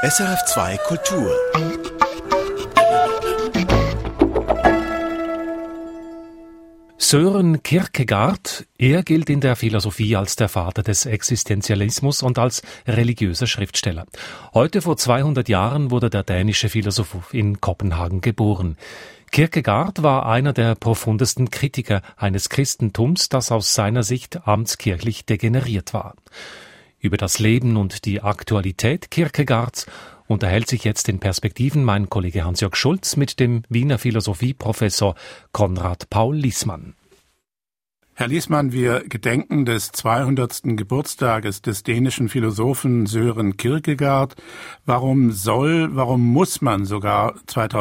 SRF2 Kultur. Søren Kierkegaard, er gilt in der Philosophie als der Vater des Existenzialismus und als religiöser Schriftsteller. Heute vor 200 Jahren wurde der dänische Philosoph in Kopenhagen geboren. Kierkegaard war einer der profundesten Kritiker eines Christentums, das aus seiner Sicht amtskirchlich degeneriert war. Über das Leben und die Aktualität Kierkegaards unterhält sich jetzt in Perspektiven mein Kollege Hans-Jörg Schulz mit dem Wiener Philosophieprofessor Konrad Paul Liessmann. Herr Liessmann, wir gedenken des 200. Geburtstages des dänischen Philosophen Søren Kierkegaard. Warum muss man sogar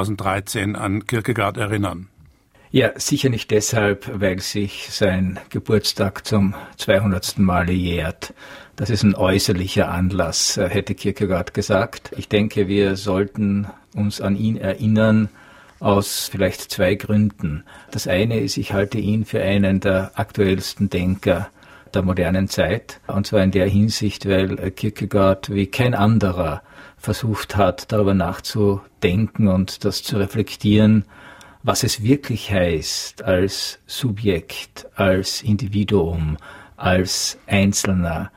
2013 an Kierkegaard erinnern? Ja, sicher nicht deshalb, weil sich sein Geburtstag zum 200. Male jährt. Das ist ein äußerlicher Anlass, hätte Kierkegaard gesagt. Ich denke, wir sollten uns an ihn erinnern aus vielleicht zwei Gründen. Das eine ist, ich halte ihn für einen der aktuellsten Denker der modernen Zeit. Und zwar in der Hinsicht, weil Kierkegaard wie kein anderer versucht hat, darüber nachzudenken und das zu reflektieren, was es wirklich heißt, als Subjekt, als Individuum, als Einzelner,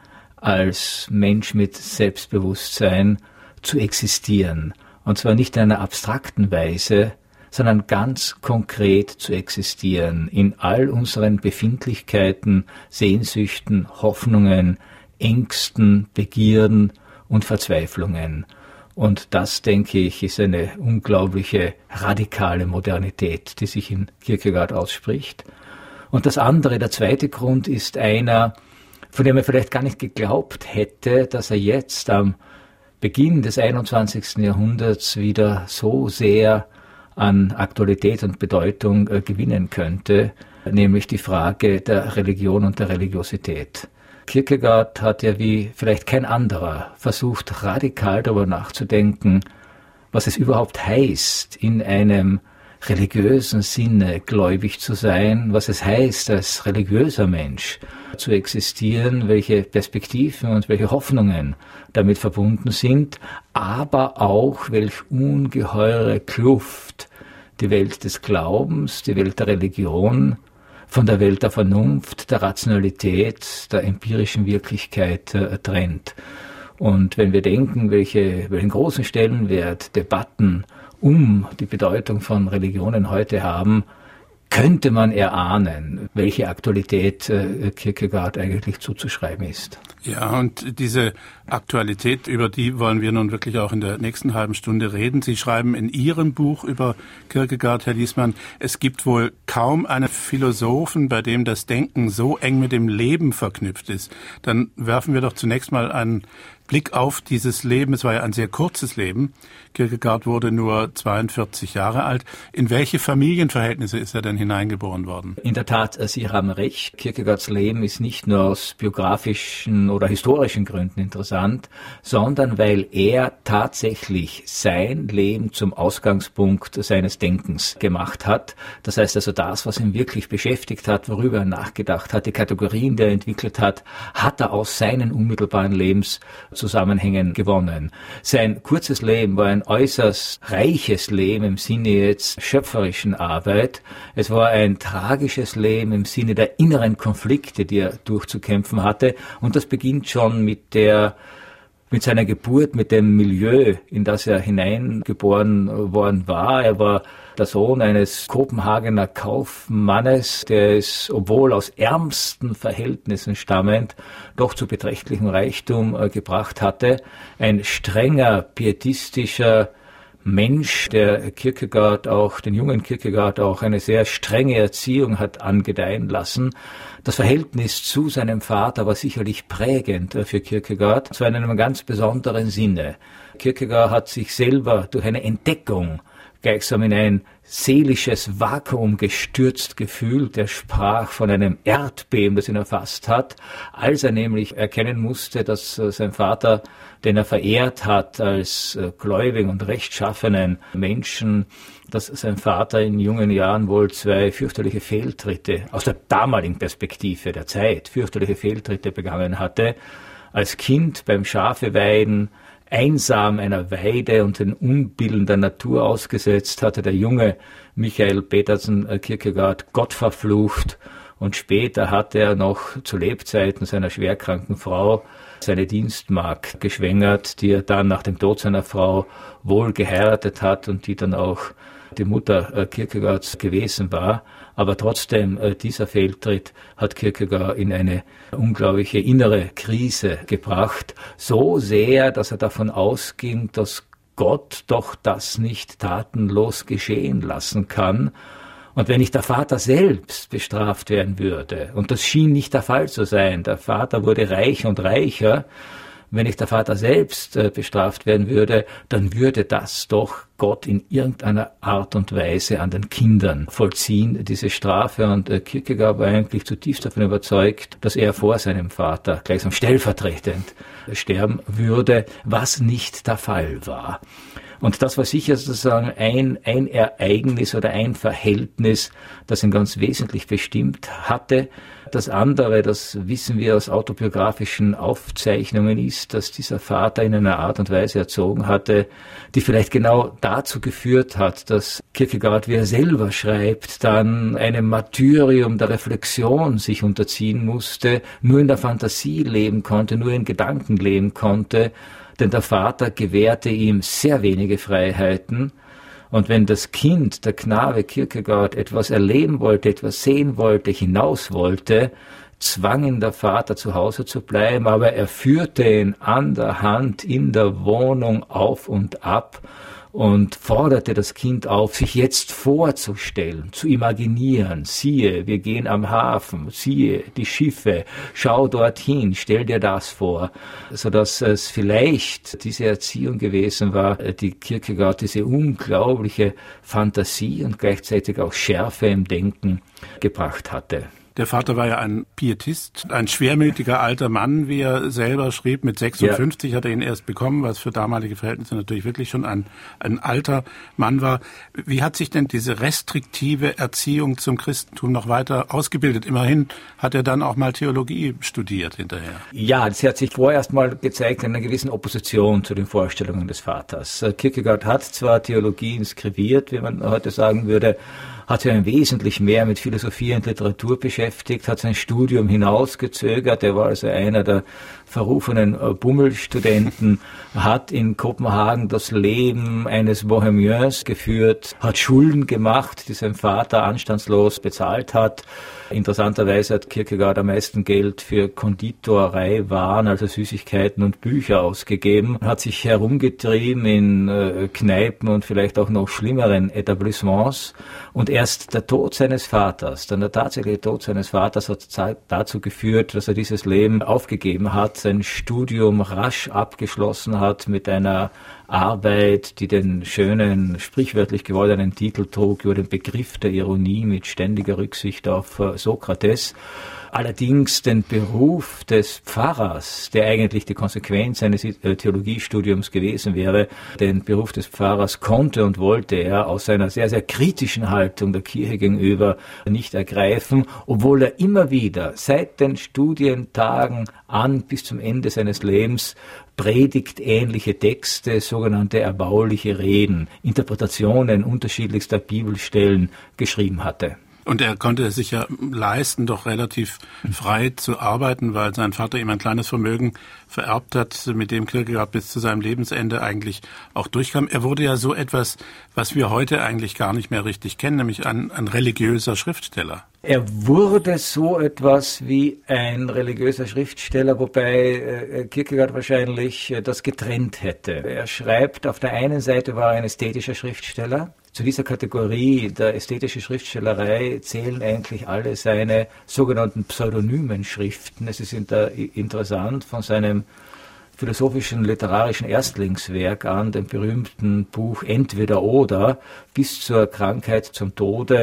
als Mensch mit Selbstbewusstsein zu existieren. Und zwar nicht in einer abstrakten Weise, sondern ganz konkret zu existieren, in all unseren Befindlichkeiten, Sehnsüchten, Hoffnungen, Ängsten, Begierden und Verzweiflungen. Und das, denke ich, ist eine unglaubliche, radikale Modernität, die sich in Kierkegaard ausspricht. Und das andere, der zweite Grund, ist einer, von dem er vielleicht gar nicht geglaubt hätte, dass er jetzt am Beginn des 21. Jahrhunderts wieder so sehr an Aktualität und Bedeutung gewinnen könnte, nämlich die Frage der Religion und der Religiosität. Kierkegaard hat ja wie vielleicht kein anderer versucht, radikal darüber nachzudenken, was es überhaupt heißt, in einem religiösen Sinne gläubig zu sein, was es heißt, als religiöser Mensch zu existieren, welche Perspektiven und welche Hoffnungen damit verbunden sind, aber auch welch ungeheure Kluft die Welt des Glaubens, die Welt der Religion von der Welt der Vernunft, der Rationalität, der empirischen Wirklichkeit trennt. Und wenn wir denken, welchen großen Stellenwert Debatten um die Bedeutung von Religionen heute haben, könnte man erahnen, welche Aktualität Kierkegaard eigentlich zuzuschreiben ist. Ja, und diese Aktualität, über die wollen wir nun wirklich auch in der nächsten halben Stunde reden. Sie schreiben in Ihrem Buch über Kierkegaard, Herr Liessmann, es gibt wohl kaum einen Philosophen, bei dem das Denken so eng mit dem Leben verknüpft ist. Dann werfen wir doch zunächst mal einen Blick auf dieses Leben. Es war ja ein sehr kurzes Leben. Kierkegaard wurde nur 42 Jahre alt. In welche Familienverhältnisse ist er denn hineingeboren worden? In der Tat, Sie haben recht. Kierkegaards Leben ist nicht nur aus biografischen oder historischen Gründen interessant, sondern weil er tatsächlich sein Leben zum Ausgangspunkt seines Denkens gemacht hat. Das heißt also, das, was ihn wirklich beschäftigt hat, worüber er nachgedacht hat, die Kategorien, die er entwickelt hat, hat er aus seinen unmittelbaren Lebenszusammenhängen gewonnen. Sein kurzes Leben war ein äußerst reiches Leben im Sinne jetzt schöpferischen Arbeit. Es war ein tragisches Leben im Sinne der inneren Konflikte, die er durchzukämpfen hatte. Und das beginnt schon mit seiner Geburt, mit dem Milieu, in das er hineingeboren worden war. Er war der Sohn eines Kopenhagener Kaufmannes, der es, obwohl aus ärmsten Verhältnissen stammend, doch zu beträchtlichem Reichtum gebracht hatte. Ein strenger, pietistischer Mensch, der Kierkegaard auch, den jungen Kierkegaard auch eine sehr strenge Erziehung hat angedeihen lassen. Das Verhältnis zu seinem Vater war sicherlich prägend für Kierkegaard, zwar in einem ganz besonderen Sinne. Kierkegaard hat sich selber durch eine Entdeckung gleichsam in ein seelisches Vakuum gestürzt gefühlt. Er sprach von einem Erdbeben, das ihn erfasst hat, als er nämlich erkennen musste, dass sein Vater, den er verehrt hat als gläubigen und rechtschaffenen Menschen, dass sein Vater in jungen Jahren wohl zwei fürchterliche Fehltritte, aus der damaligen Perspektive der Zeit, fürchterliche Fehltritte begangen hatte. Als Kind beim Schafeweiden einsam einer Weide und den Unbillen der Natur ausgesetzt, hatte der junge Michael Petersen Kierkegaard Gott verflucht. Und später hat er noch zu Lebzeiten seiner schwerkranken Frau seine Dienstmagd geschwängert, die er dann nach dem Tod seiner Frau wohl geheiratet hat und die dann auch die Mutter Kierkegaards gewesen war. Aber trotzdem, dieser Fehltritt hat Kierkegaard in eine unglaubliche innere Krise gebracht. So sehr, dass er davon ausging, dass Gott doch das nicht tatenlos geschehen lassen kann. Und wenn nicht der Vater selbst bestraft werden würde, und das schien nicht der Fall zu sein, der Vater wurde reich und reicher, wenn nicht der Vater selbst bestraft werden würde, dann würde das doch Gott in irgendeiner Art und Weise an den Kindern vollziehen, diese Strafe. Und Kierkegaard war eigentlich zutiefst davon überzeugt, dass er vor seinem Vater gleichsam stellvertretend sterben würde, was nicht der Fall war. Und das war sicher sozusagen ein Ereignis oder ein Verhältnis, das ihn ganz wesentlich bestimmt hatte. Das andere, das wissen wir aus autobiografischen Aufzeichnungen, ist, dass dieser Vater in einer Art und Weise erzogen hatte, die vielleicht genau dazu geführt hat, dass Kierkegaard, wie er selber schreibt, dann einem Martyrium der Reflexion sich unterziehen musste, nur in der Fantasie leben konnte, nur in Gedanken leben konnte, denn der Vater gewährte ihm sehr wenige Freiheiten. Und wenn das Kind, der Knabe Kierkegaard, etwas erleben wollte, etwas sehen wollte, hinaus wollte, zwang ihn der Vater, zu Hause zu bleiben, aber er führte ihn an der Hand in der Wohnung auf und ab und forderte das Kind auf, sich jetzt vorzustellen, zu imaginieren. Siehe, wir gehen am Hafen, siehe, die Schiffe, schau dorthin, stell dir das vor. Sodass es vielleicht diese Erziehung gewesen war, die Kierkegaard diese unglaubliche Fantasie und gleichzeitig auch Schärfe im Denken gebracht hatte. Der Vater war ja ein Pietist, ein schwermütiger alter Mann, wie er selber schrieb. Mit 56 hat er ihn erst bekommen, was für damalige Verhältnisse natürlich wirklich schon ein alter Mann war. Wie hat sich denn diese restriktive Erziehung zum Christentum noch weiter ausgebildet? Immerhin hat er dann auch mal Theologie studiert hinterher. Ja, das hat sich vorerst mal gezeigt in einer gewissen Opposition zu den Vorstellungen des Vaters. Kierkegaard hat zwar Theologie inskribiert, wie man heute sagen würde, hat sich ein wesentlich mehr mit Philosophie und Literatur beschäftigt, hat sein Studium hinausgezögert. Er war also einer der verrufenen Bummelstudenten, hat in Kopenhagen das Leben eines Bohemiens geführt, hat Schulden gemacht, die sein Vater anstandslos bezahlt hat. Interessanterweise hat Kierkegaard am meisten Geld für Konditorei, Waren, also Süßigkeiten und Bücher ausgegeben, hat sich herumgetrieben in Kneipen und vielleicht auch noch schlimmeren Etablissements. Und erst der Tod seines Vaters, dann der tatsächliche Tod seines Vaters hat dazu geführt, dass er dieses Leben aufgegeben hat, sein Studium rasch abgeschlossen hat mit einer Arbeit, die den schönen, sprichwörtlich gewordenen Titel trug über den Begriff der Ironie mit ständiger Rücksicht auf Sokrates. Allerdings den Beruf des Pfarrers, der eigentlich die Konsequenz seines Theologiestudiums gewesen wäre, den Beruf des Pfarrers konnte und wollte er aus seiner sehr, sehr kritischen Haltung der Kirche gegenüber nicht ergreifen, obwohl er immer wieder seit den Studientagen an bis zum Ende seines Lebens predigtähnliche Texte, sogenannte erbauliche Reden, Interpretationen unterschiedlichster Bibelstellen geschrieben hatte. Und er konnte es sich ja leisten, doch relativ frei zu arbeiten, weil sein Vater ihm ein kleines Vermögen vererbt hat, mit dem Kierkegaard bis zu seinem Lebensende eigentlich auch durchkam. Er wurde ja so etwas, was wir heute eigentlich gar nicht mehr richtig kennen, nämlich ein religiöser Schriftsteller. Er wurde so etwas wie ein religiöser Schriftsteller, wobei Kierkegaard wahrscheinlich das getrennt hätte. Er schreibt, auf der einen Seite war er ein ästhetischer Schriftsteller. Zu dieser Kategorie der ästhetischen Schriftstellerei zählen eigentlich alle seine sogenannten pseudonymen Schriften. Es ist interessant, von seinem philosophischen, literarischen Erstlingswerk an, dem berühmten Buch Entweder oder, bis zur Krankheit, zum Tode,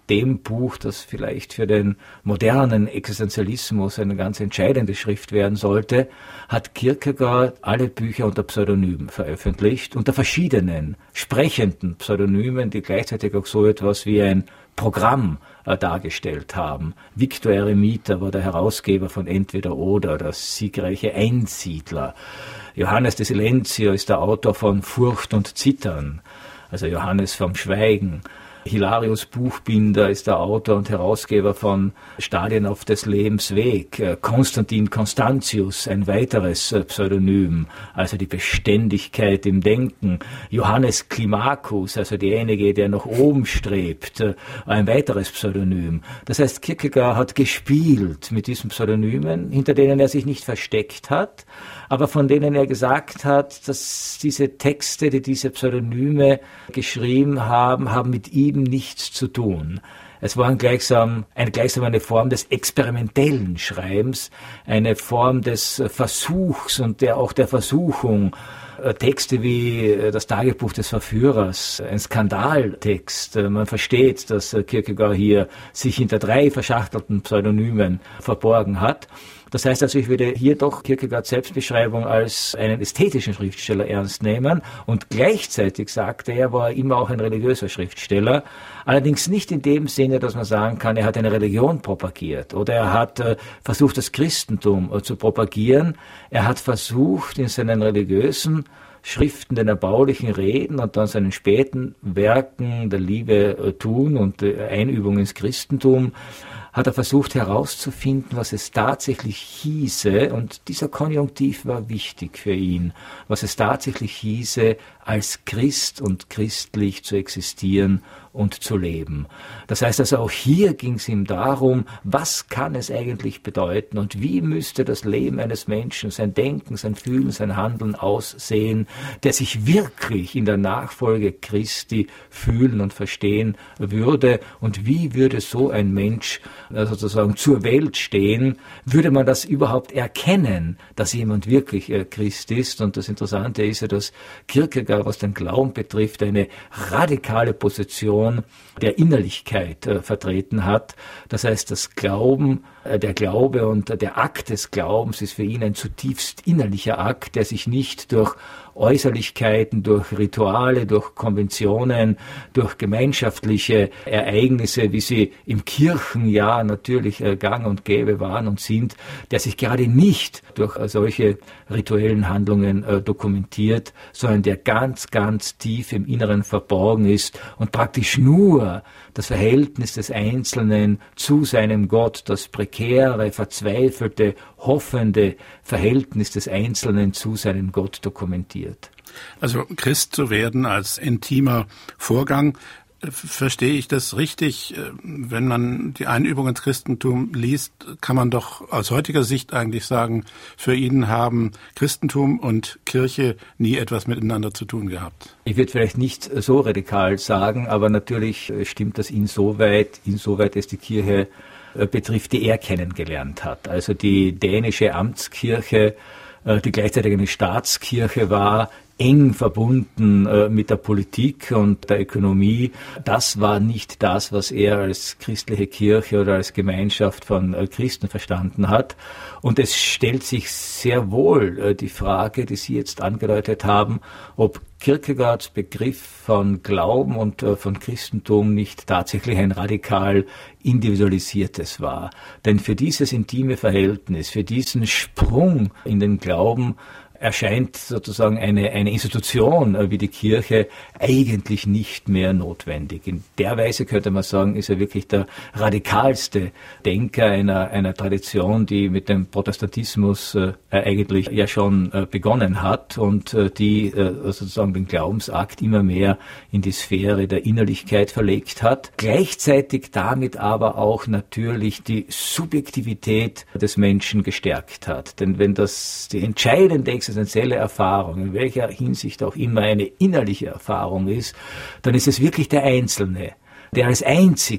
dem Buch, das vielleicht für den modernen Existenzialismus eine ganz entscheidende Schrift werden sollte, hat Kierkegaard alle Bücher unter Pseudonymen veröffentlicht, unter verschiedenen sprechenden Pseudonymen, die gleichzeitig auch so etwas wie ein Programm dargestellt haben. Viktor Eremiter war der Herausgeber von Entweder oder, das siegreiche Einsiedler. Johannes de Silentio ist der Autor von Furcht und Zittern, also Johannes vom Schweigen. Hilarius Buchbinder ist der Autor und Herausgeber von Stadien auf des Lebens Weg. Konstantin Constantius, ein weiteres Pseudonym, also die Beständigkeit im Denken. Johannes Climacus, also derjenige, der nach oben strebt, ein weiteres Pseudonym. Das heißt, Kierkegaard hat gespielt mit diesen Pseudonymen, hinter denen er sich nicht versteckt hat, aber von denen er gesagt hat, dass diese Texte, die diese Pseudonyme geschrieben haben mit ihm nichts zu tun. Es war gleichsam eine Form des experimentellen Schreibens, eine Form des Versuchs und auch der Versuchung. Texte wie das Tagebuch des Verführers, ein Skandaltext. Man versteht, dass Kierkegaard hier sich hinter 3 verschachtelten Pseudonymen verborgen hat. Das heißt also, ich würde hier doch Kierkegaards Selbstbeschreibung als einen ästhetischen Schriftsteller ernst nehmen und gleichzeitig sagte er, war er immer auch ein religiöser Schriftsteller, allerdings nicht in dem Sinne, dass man sagen kann, er hat eine Religion propagiert oder er hat versucht, das Christentum zu propagieren. Er hat versucht, in seinen religiösen Schriften, den erbaulichen Reden und dann seinen späten Werken der Liebe tun und Einübung ins Christentum, hat er versucht herauszufinden, was es tatsächlich hieße, und dieser Konjunktiv war wichtig für ihn, was es tatsächlich hieße, als Christ und christlich zu existieren und zu leben. Das heißt also, auch hier ging es ihm darum, was kann es eigentlich bedeuten und wie müsste das Leben eines Menschen, sein Denken, sein Fühlen, sein Handeln aussehen, der sich wirklich in der Nachfolge Christi fühlen und verstehen würde, und wie würde so ein Mensch sozusagen zur Welt stehen, würde man das überhaupt erkennen, dass jemand wirklich Christ ist. Und das Interessante ist ja, dass Kierkegaard, was den Glauben betrifft, eine radikale Position der Innerlichkeit vertreten hat. Das heißt, das Glauben, der Glaube und der Akt des Glaubens ist für ihn ein zutiefst innerlicher Akt, der sich nicht durch Äußerlichkeiten, durch Rituale, durch Konventionen, durch gemeinschaftliche Ereignisse, wie sie im Kirchenjahr natürlich gang und gäbe waren und sind, der sich gerade nicht durch solche rituellen Handlungen dokumentiert, sondern der ganz, ganz tief im Inneren verborgen ist und praktisch nur das Verhältnis des Einzelnen zu seinem Gott, das prekäre, verzweifelte, hoffende Verhältnis des Einzelnen zu seinem Gott dokumentiert. Also Christ zu werden als intimer Vorgang, verstehe ich das richtig? Wenn man die Einübung ins Christentum liest, kann man doch aus heutiger Sicht eigentlich sagen, für ihn haben Christentum und Kirche nie etwas miteinander zu tun gehabt. Ich würde vielleicht nicht so radikal sagen, aber natürlich stimmt das insoweit es die Kirche betrifft, die er kennengelernt hat. Also die dänische Amtskirche, die gleichzeitig eine Staatskirche war, eng verbunden mit der Politik und der Ökonomie. Das war nicht das, was er als christliche Kirche oder als Gemeinschaft von Christen verstanden hat. Und es stellt sich sehr wohl die Frage, die Sie jetzt angedeutet haben, ob Kierkegaards Begriff von Glauben und von Christentum nicht tatsächlich ein radikal individualisiertes war. Denn für dieses intime Verhältnis, für diesen Sprung in den Glauben erscheint sozusagen eine Institution wie die Kirche eigentlich nicht mehr notwendig. In der Weise könnte man sagen, ist er wirklich der radikalste Denker einer Tradition, die mit dem Protestantismus eigentlich ja schon begonnen hat und die sozusagen den Glaubensakt immer mehr in die Sphäre der Innerlichkeit verlegt hat. Gleichzeitig damit aber auch natürlich die Subjektivität des Menschen gestärkt hat. Denn wenn das die entscheidende existenzielle Erfahrung, in welcher Hinsicht auch immer eine innerliche Erfahrung ist, dann ist es wirklich der Einzelne, der als einziger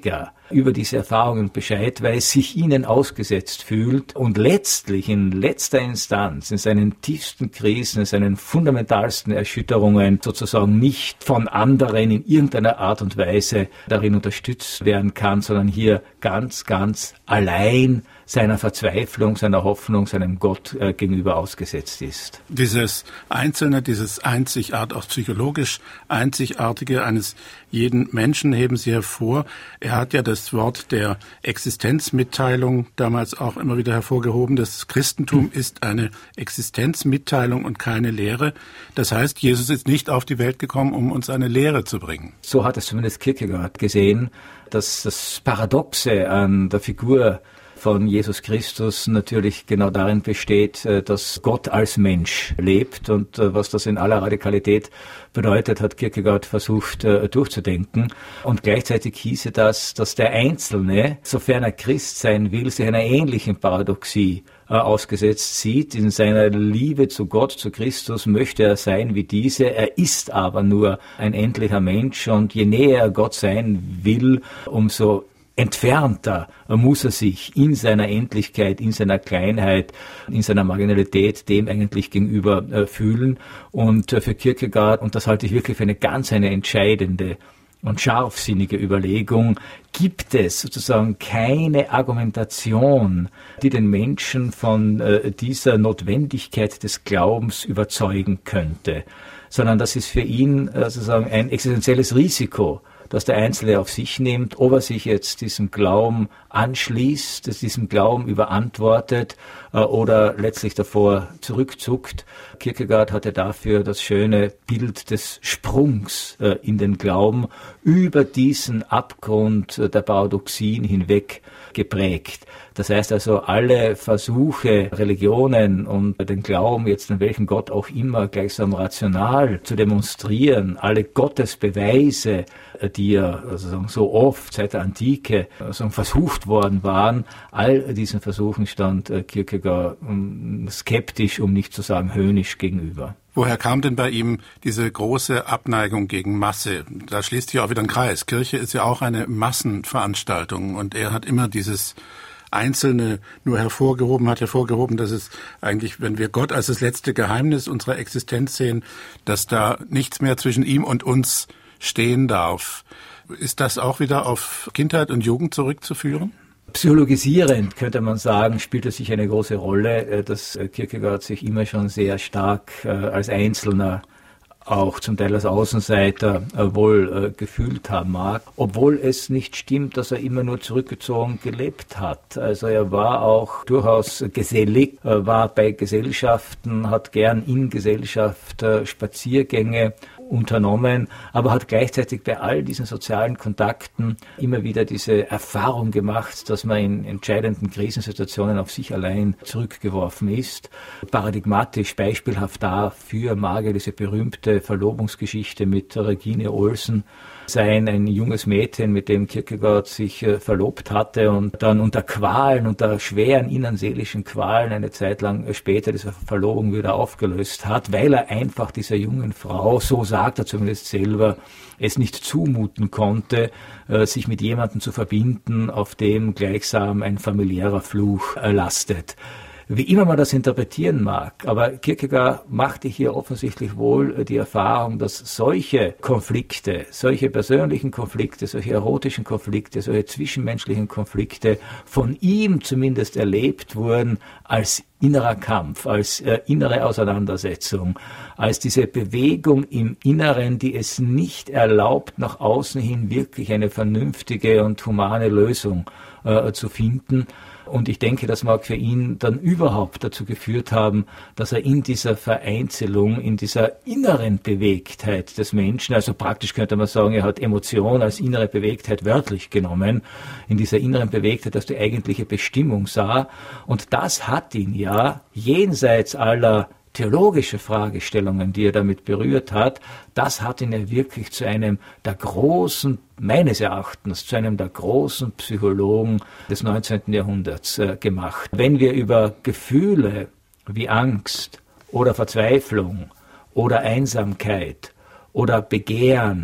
über diese Erfahrungen Bescheid weiß, sich ihnen ausgesetzt fühlt und letztlich in letzter Instanz in seinen tiefsten Krisen, in seinen fundamentalsten Erschütterungen sozusagen nicht von anderen in irgendeiner Art und Weise darin unterstützt werden kann, sondern hier ganz, ganz allein seiner Verzweiflung, seiner Hoffnung, seinem Gott gegenüber ausgesetzt ist. Dieses Einzelne, dieses auch psychologisch Einzigartige eines jeden Menschen heben Sie hervor. Er hat ja das Wort der Existenzmitteilung damals auch immer wieder hervorgehoben. Das Christentum ist eine Existenzmitteilung und keine Lehre. Das heißt, Jesus ist nicht auf die Welt gekommen, um uns eine Lehre zu bringen. So hat es zumindest Kierkegaard gesehen, dass das Paradoxe an der Figur von Jesus Christus natürlich genau darin besteht, dass Gott als Mensch lebt und was das in aller Radikalität bedeutet, hat Kierkegaard versucht durchzudenken. Und gleichzeitig hieße das, dass der Einzelne, sofern er Christ sein will, sich einer ähnlichen Paradoxie ausgesetzt sieht. In seiner Liebe zu Gott, zu Christus möchte er sein wie diese. Er ist aber nur ein endlicher Mensch und je näher er Gott sein will, umso entfernter muss er sich in seiner Endlichkeit, in seiner Kleinheit, in seiner Marginalität dem eigentlich gegenüber fühlen. Und für Kierkegaard, und das halte ich wirklich für eine entscheidende und scharfsinnige Überlegung, gibt es sozusagen keine Argumentation, die den Menschen von dieser Notwendigkeit des Glaubens überzeugen könnte, sondern das ist für ihn sozusagen ein existenzielles Risiko, dass der Einzelne auf sich nimmt, ob er sich jetzt diesem Glauben anschließt, diesem Glauben überantwortet oder letztlich davor zurückzuckt. Kierkegaard hatte dafür das schöne Bild des Sprungs in den Glauben über diesen Abgrund der Paradoxien hinweg geprägt. Das heißt also, alle Versuche, Religionen und den Glauben, jetzt an welchen Gott auch immer, gleichsam rational zu demonstrieren, alle Gottesbeweise, die ja so oft seit der Antike versucht worden waren, all diesen Versuchen stand Kierkegaard skeptisch, um nicht zu sagen höhnisch gegenüber. Woher kam denn bei ihm diese große Abneigung gegen Masse? Da schließt sich auch wieder ein Kreis. Kirche ist ja auch eine Massenveranstaltung und er hat immer dieses Einzelne nur hervorgehoben, dass es eigentlich, wenn wir Gott als das letzte Geheimnis unserer Existenz sehen, dass da nichts mehr zwischen ihm und uns stehen darf. Ist das auch wieder auf Kindheit und Jugend zurückzuführen? Psychologisierend könnte man sagen, spielt es sich eine große Rolle, dass Kierkegaard sich immer schon sehr stark als Einzelner, auch zum Teil als Außenseiter wohl gefühlt haben mag, obwohl es nicht stimmt, dass er immer nur zurückgezogen gelebt hat. Also er war auch durchaus gesellig, war bei Gesellschaften, hat gern in Gesellschaft Spaziergänge unternommen, aber hat gleichzeitig bei all diesen sozialen Kontakten immer wieder diese Erfahrung gemacht, dass man in entscheidenden Krisensituationen auf sich allein zurückgeworfen ist. Paradigmatisch, beispielhaft dafür mag er diese berühmte Verlobungsgeschichte mit Regine Olsen sein, ein junges Mädchen, mit dem Kierkegaard sich verlobt hatte und dann unter Qualen, unter schweren innenseelischen Qualen eine Zeit lang später diese Verlobung wieder aufgelöst hat, weil er einfach dieser jungen Frau, so sagt er zumindest selber, es nicht zumuten konnte, sich mit jemandem zu verbinden, auf dem gleichsam ein familiärer Fluch lastet. Wie immer man das interpretieren mag, aber Kierkegaard machte hier offensichtlich wohl die Erfahrung, dass solche Konflikte, solche persönlichen Konflikte, solche erotischen Konflikte, solche zwischenmenschlichen Konflikte von ihm zumindest erlebt wurden als innerer Kampf, als innere Auseinandersetzung, als diese Bewegung im Inneren, die es nicht erlaubt, nach außen hin wirklich eine vernünftige und humane Lösung zu finden. Und ich denke, das mag für ihn dann überhaupt dazu geführt haben, dass er in dieser Vereinzelung, in dieser inneren Bewegtheit des Menschen, also praktisch könnte man sagen, er hat Emotion als innere Bewegtheit wörtlich genommen, in dieser inneren Bewegtheit als die eigentliche Bestimmung sah. Und das hat ihn ja jenseits aller theologische Fragestellungen, die er damit berührt hat, das hat ihn ja wirklich zu einem der großen, meines Erachtens, zu einem der großen Psychologen des 19. Jahrhunderts gemacht. Wenn wir über Gefühle wie Angst oder Verzweiflung oder Einsamkeit oder Begehren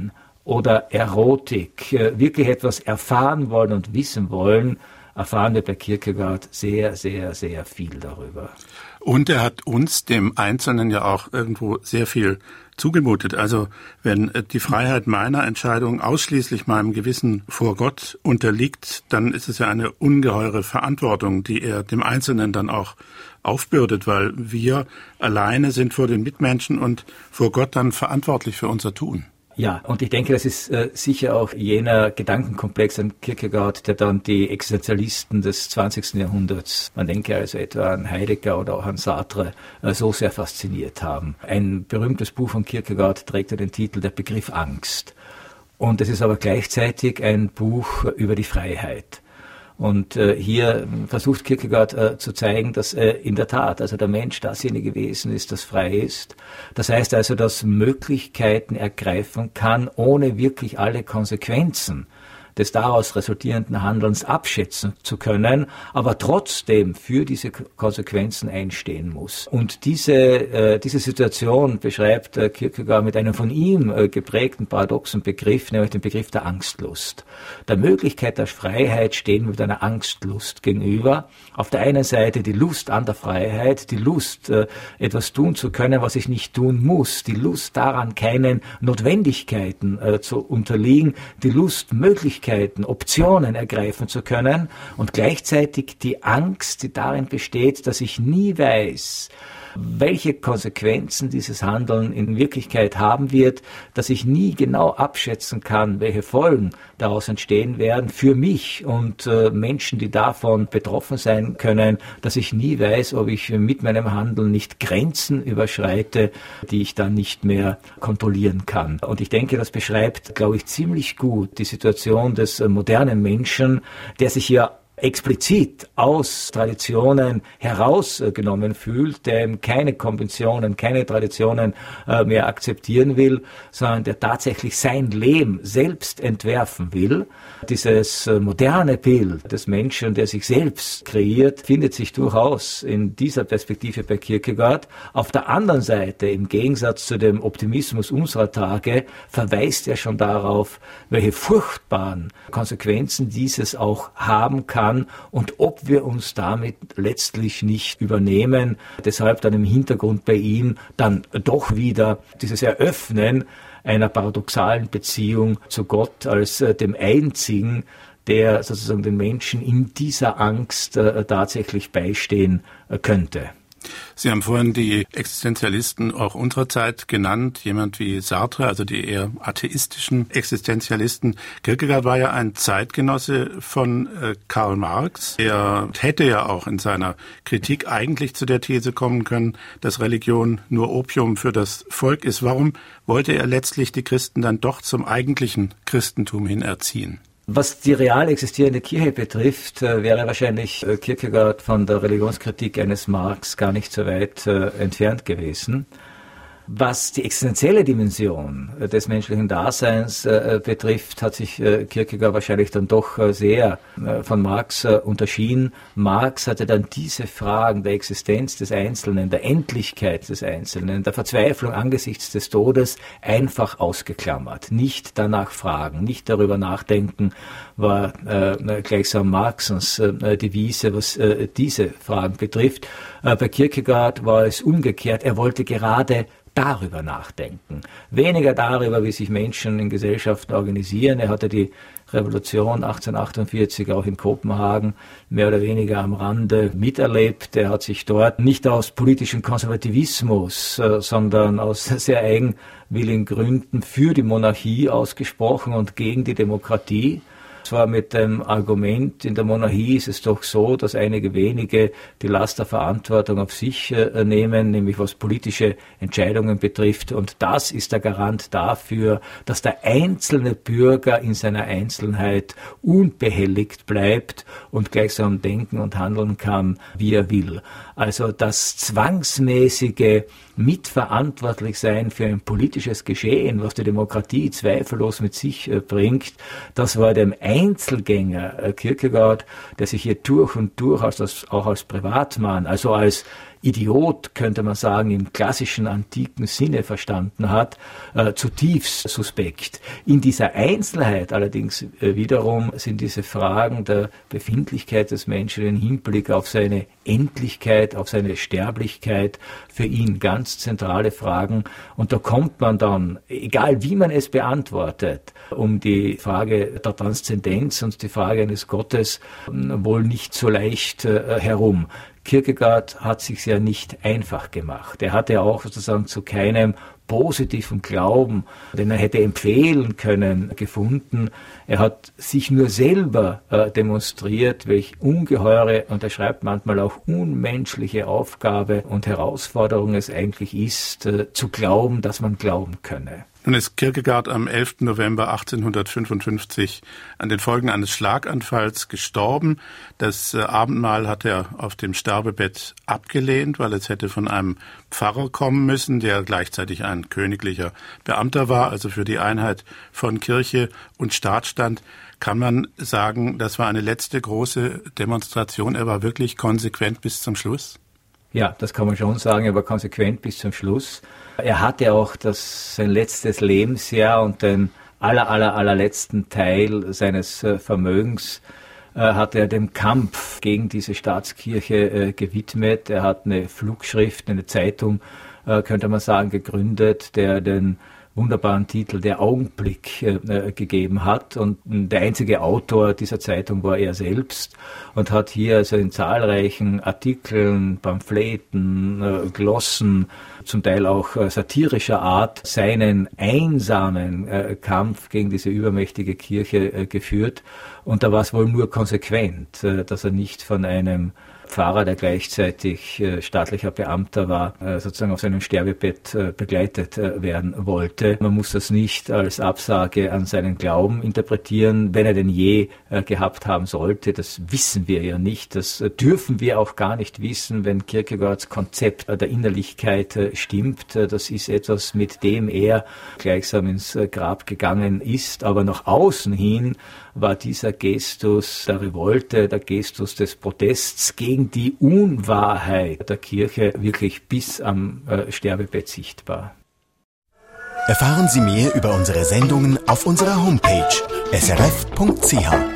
oder Erotik, wirklich etwas erfahren wollen und wissen wollen, erfahren wir bei Kierkegaard sehr, sehr, sehr viel darüber. Und er hat uns, dem Einzelnen, ja auch irgendwo sehr viel zugemutet. Also wenn die Freiheit meiner Entscheidung ausschließlich meinem Gewissen vor Gott unterliegt, dann ist es ja eine ungeheure Verantwortung, die er dem Einzelnen dann auch aufbürdet, weil wir alleine sind vor den Mitmenschen und vor Gott dann verantwortlich für unser Tun. Ja, und ich denke, das ist sicher auch jener Gedankenkomplex an Kierkegaard, der dann die Existenzialisten des 20. Jahrhunderts, man denke also etwa an Heidegger oder auch an Sartre, so sehr fasziniert haben. Ein berühmtes Buch von Kierkegaard trägt ja den Titel Der Begriff Angst. Und es ist aber gleichzeitig ein Buch über die Freiheit. Und hier versucht Kierkegaard zu zeigen, dass in der Tat also der Mensch dasjenige Wesen ist, das frei ist. Das heißt also, dass Möglichkeiten ergreifen kann, ohne wirklich alle Konsequenzen des daraus resultierenden Handelns abschätzen zu können, aber trotzdem für diese Konsequenzen einstehen muss. Und diese Situation beschreibt Kierkegaard mit einem von ihm geprägten paradoxen Begriff, nämlich dem Begriff der Angstlust. Der Möglichkeit der Freiheit stehen wir mit einer Angstlust gegenüber. Auf der einen Seite die Lust an der Freiheit, die Lust, etwas tun zu können, was ich nicht tun muss, die Lust daran, keinen Notwendigkeiten zu unterliegen, die Lust, Möglichkeiten, Optionen ergreifen zu können und gleichzeitig die Angst, die darin besteht, dass ich nie weiß, welche Konsequenzen dieses Handeln in Wirklichkeit haben wird, dass ich nie genau abschätzen kann, welche Folgen daraus entstehen werden für mich und Menschen, die davon betroffen sein können, dass ich nie weiß, ob ich mit meinem Handeln nicht Grenzen überschreite, die ich dann nicht mehr kontrollieren kann. Und ich denke, das beschreibt, glaube ich, ziemlich gut die Situation des modernen Menschen, der sich ja explizit aus Traditionen herausgenommen fühlt, der keine Konventionen, keine Traditionen mehr akzeptieren will, sondern der tatsächlich sein Leben selbst entwerfen will. Dieses moderne Bild des Menschen, der sich selbst kreiert, findet sich durchaus in dieser Perspektive bei Kierkegaard. Auf der anderen Seite, im Gegensatz zu dem Optimismus unserer Tage, verweist er schon darauf, welche furchtbaren Konsequenzen dieses auch haben kann und ob wir uns damit letztlich nicht übernehmen. Deshalb dann im Hintergrund bei ihm dann doch wieder dieses Eröffnen einer paradoxalen Beziehung zu Gott als dem Einzigen, der sozusagen den Menschen in dieser Angst tatsächlich beistehen könnte. Sie haben vorhin die Existenzialisten auch unserer Zeit genannt, jemand wie Sartre, also die eher atheistischen Existenzialisten. Kierkegaard war ja ein Zeitgenosse von Karl Marx. Er hätte ja auch in seiner Kritik eigentlich zu der These kommen können, dass Religion nur Opium für das Volk ist. Warum wollte er letztlich die Christen dann doch zum eigentlichen Christentum hin erziehen? Was die real existierende Kirche betrifft, wäre wahrscheinlich Kierkegaard von der Religionskritik eines Marx gar nicht so weit entfernt gewesen. Was die existenzielle Dimension des menschlichen Daseins betrifft, hat sich Kierkegaard wahrscheinlich dann doch sehr von Marx unterschieden. Marx hatte dann diese Fragen der Existenz des Einzelnen, der Endlichkeit des Einzelnen, der Verzweiflung angesichts des Todes einfach ausgeklammert. Nicht danach fragen, nicht darüber nachdenken, war gleichsam Marxens Devise, was diese Fragen betrifft. Bei Kierkegaard war es umgekehrt. Er wollte gerade darüber nachdenken. Weniger darüber, wie sich Menschen in Gesellschaften organisieren. Er hatte die Revolution 1848 auch in Kopenhagen mehr oder weniger am Rande miterlebt. Er hat sich dort nicht aus politischem Konservativismus, sondern aus sehr eigenwilligen Gründen für die Monarchie ausgesprochen und gegen die Demokratie. Zwar mit dem Argument, in der Monarchie ist es doch so, dass einige wenige die Last der Verantwortung auf sich nehmen, nämlich was politische Entscheidungen betrifft. Und das ist der Garant dafür, dass der einzelne Bürger in seiner Einzelheit unbehelligt bleibt und gleichsam denken und handeln kann, wie er will. Also das zwangsmäßige Mitverantwortlichsein für ein politisches Geschehen, was die Demokratie zweifellos mit sich bringt, das war dem Einzelgänger Kierkegaard, der sich hier durch und durch auch als Privatmann, also als Idiot, könnte man sagen, im klassischen antiken Sinne verstanden hat, zutiefst suspekt. In dieser Einzelheit allerdings wiederum sind diese Fragen der Befindlichkeit des Menschen im Hinblick auf seine Endlichkeit, auf seine Sterblichkeit für ihn ganz zentrale Fragen. Und da kommt man dann, egal wie man es beantwortet, um die Frage der Transzendenz und die Frage eines Gottes wohl nicht so leicht herum. Kierkegaard hat sich's ja nicht einfach gemacht. Er hatte auch sozusagen zu keinem positiven Glauben, den er hätte empfehlen können, gefunden. Er hat sich nur selber demonstriert, welch ungeheure, und er schreibt manchmal auch unmenschliche Aufgabe und Herausforderung es eigentlich ist, zu glauben, dass man glauben könne. Nun ist Kierkegaard am 11. November 1855 an den Folgen eines Schlaganfalls gestorben. Das Abendmahl hat er auf dem Sterbebett abgelehnt, weil es hätte von einem Pfarrer kommen müssen, der gleichzeitig ein königlicher Beamter war, also für die Einheit von Kirche und Staat stand. Kann man sagen, das war eine letzte große Demonstration. Er war wirklich konsequent bis zum Schluss? Ja, das kann man schon sagen, er war konsequent bis zum Schluss. Er hatte auch sein letztes Lebensjahr und den allerletzten Teil seines Vermögens hat er dem Kampf gegen diese Staatskirche gewidmet. Er hat eine Flugschrift, eine Zeitung, könnte man sagen, gegründet, der den wunderbaren Titel Der Augenblick gegeben hat. Und der einzige Autor dieser Zeitung war er selbst und hat hier also in zahlreichen Artikeln, Pamphleten, Glossen, zum Teil auch satirischer Art, seinen einsamen Kampf gegen diese übermächtige Kirche geführt. Und da war es wohl nur konsequent, dass er nicht von einem Pfarrer, der gleichzeitig staatlicher Beamter war, sozusagen auf seinem Sterbebett begleitet werden wollte. Man muss das nicht als Absage an seinen Glauben interpretieren, wenn er denn je gehabt haben sollte. Das wissen wir ja nicht. Das dürfen wir auch gar nicht wissen, wenn Kierkegaards Konzept der Innerlichkeit stimmt. Das ist etwas, mit dem er gleichsam ins Grab gegangen ist. Aber nach außen hin war dieser Gestus der Revolte, der Gestus des Protests gegen die Unwahrheit der Kirche wirklich bis am Sterbebett sichtbar. Erfahren Sie mehr über unsere Sendungen auf unserer Homepage srf.ch.